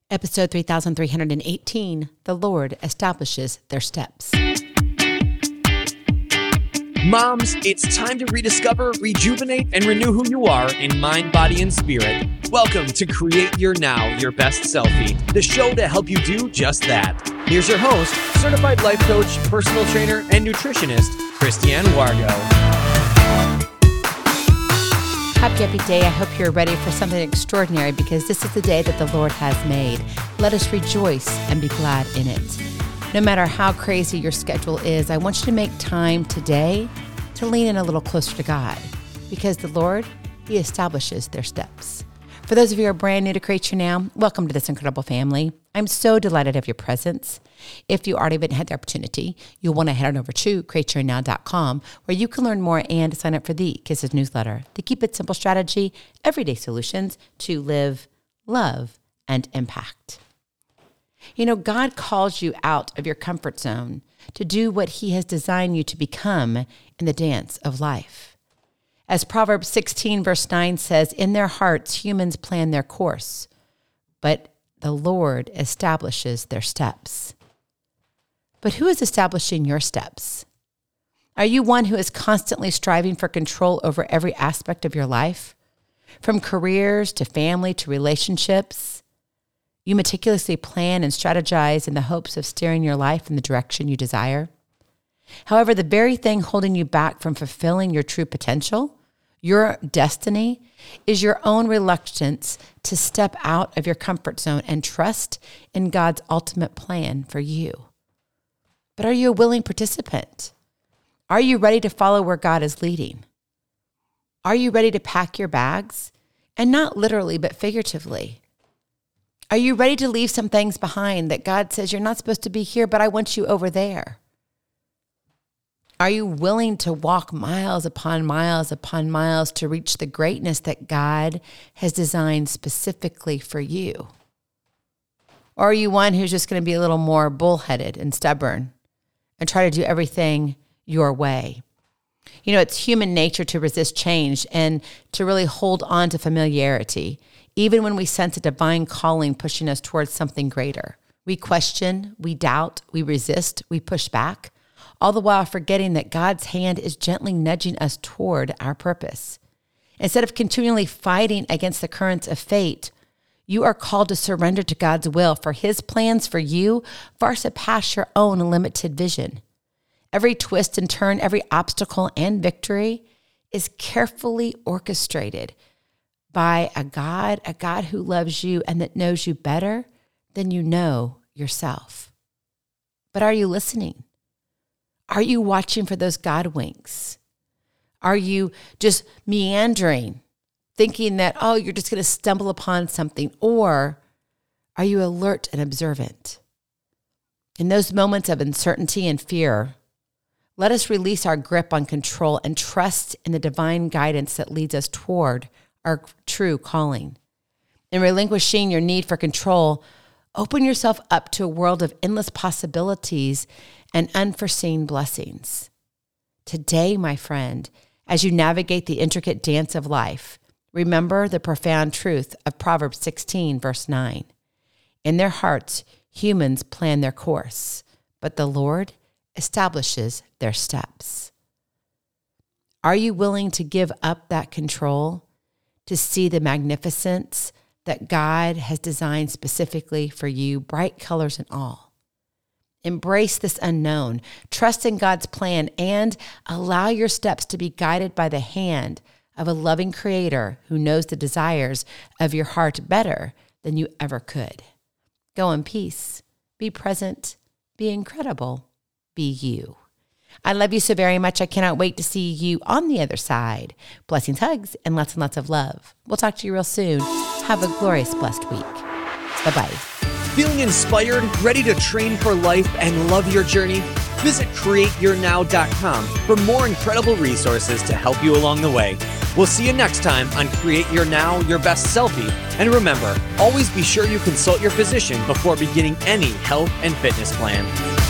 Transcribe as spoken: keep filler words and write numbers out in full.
Episode three thousand three hundred eighteen, The Lord Establishes Their Steps. Moms, it's time to rediscover, rejuvenate, and renew who you are in mind, body, and spirit. Welcome to Create Your Now, Your Best Selfie, the show to help you do just that. Here's your host, certified life coach, personal trainer, and nutritionist, Christiane Wargo. Happy, happy day. I hope you're ready for something extraordinary because this is the day that the Lord has made. Let us rejoice and be glad in it. No matter how crazy your schedule is, I want you to make time today to lean in a little closer to God because the Lord, He establishes their steps. For those of you who are brand new to Create Your Now, welcome to this incredible family. I'm so delighted to have your presence. If you already haven't had the opportunity, you'll want to head on over to create your now dot com where you can learn more and sign up for the Kisses newsletter, the Keep It Simple strategy, everyday solutions to live, love, and impact. You know, God calls you out of your comfort zone to do what He has designed you to become in the dance of life. As Proverbs sixteen verse nine says, in their hearts humans plan their course, but the Lord establishes their steps. But who is establishing your steps? Are you one who is constantly striving for control over every aspect of your life? From careers to family to relationships, you meticulously plan and strategize in the hopes of steering your life in the direction you desire. However, the very thing holding you back from fulfilling your true potential, your destiny, is your own reluctance to step out of your comfort zone and trust in God's ultimate plan for you. But are you a willing participant? Are you ready to follow where God is leading? Are you ready to pack your bags? And not literally, but figuratively. Are you ready to leave some things behind that God says you're not supposed to be here, but I want you over there? Are you willing to walk miles upon miles upon miles to reach the greatness that God has designed specifically for you? Or are you one who's just going to be a little more bullheaded and stubborn and try to do everything your way? You know, it's human nature to resist change and to really hold on to familiarity, even when we sense a divine calling pushing us towards something greater. We question, we doubt, we resist, we push back, all the while forgetting that God's hand is gently nudging us toward our purpose. Instead of continually fighting against the currents of fate, you are called to surrender to God's will, for His plans for you far surpass your own limited vision. Every twist and turn, every obstacle and victory is carefully orchestrated by a God, a God who loves you and that knows you better than you know yourself. But are you listening? Are you watching for those God winks? Are you just meandering, thinking that, oh, you're just going to stumble upon something? Or are you alert and observant? In those moments of uncertainty and fear, let us release our grip on control and trust in the divine guidance that leads us toward our true calling. In relinquishing your need for control, open yourself up to a world of endless possibilities and unforeseen blessings. Today, my friend, as you navigate the intricate dance of life, remember the profound truth of Proverbs sixteen, verse nine. In their hearts, humans plan their course, but the Lord establishes their steps. Are you willing to give up that control to see the magnificence that God has designed specifically for you, bright colors and all? Embrace this unknown, trust in God's plan, and allow your steps to be guided by the hand of a loving Creator who knows the desires of your heart better than you ever could. Go in peace, be present, be incredible, be you. I love you so very much. I cannot wait to see you on the other side. Blessings, hugs, and lots and lots of love. We'll talk to you real soon. Have a glorious, blessed week. Bye-bye. Feeling inspired, ready to train for life and love your journey? Visit create your now dot com for more incredible resources to help you along the way. We'll see you next time on Create Your Now, Your Best Selfie. And remember, always be sure you consult your physician before beginning any health and fitness plan.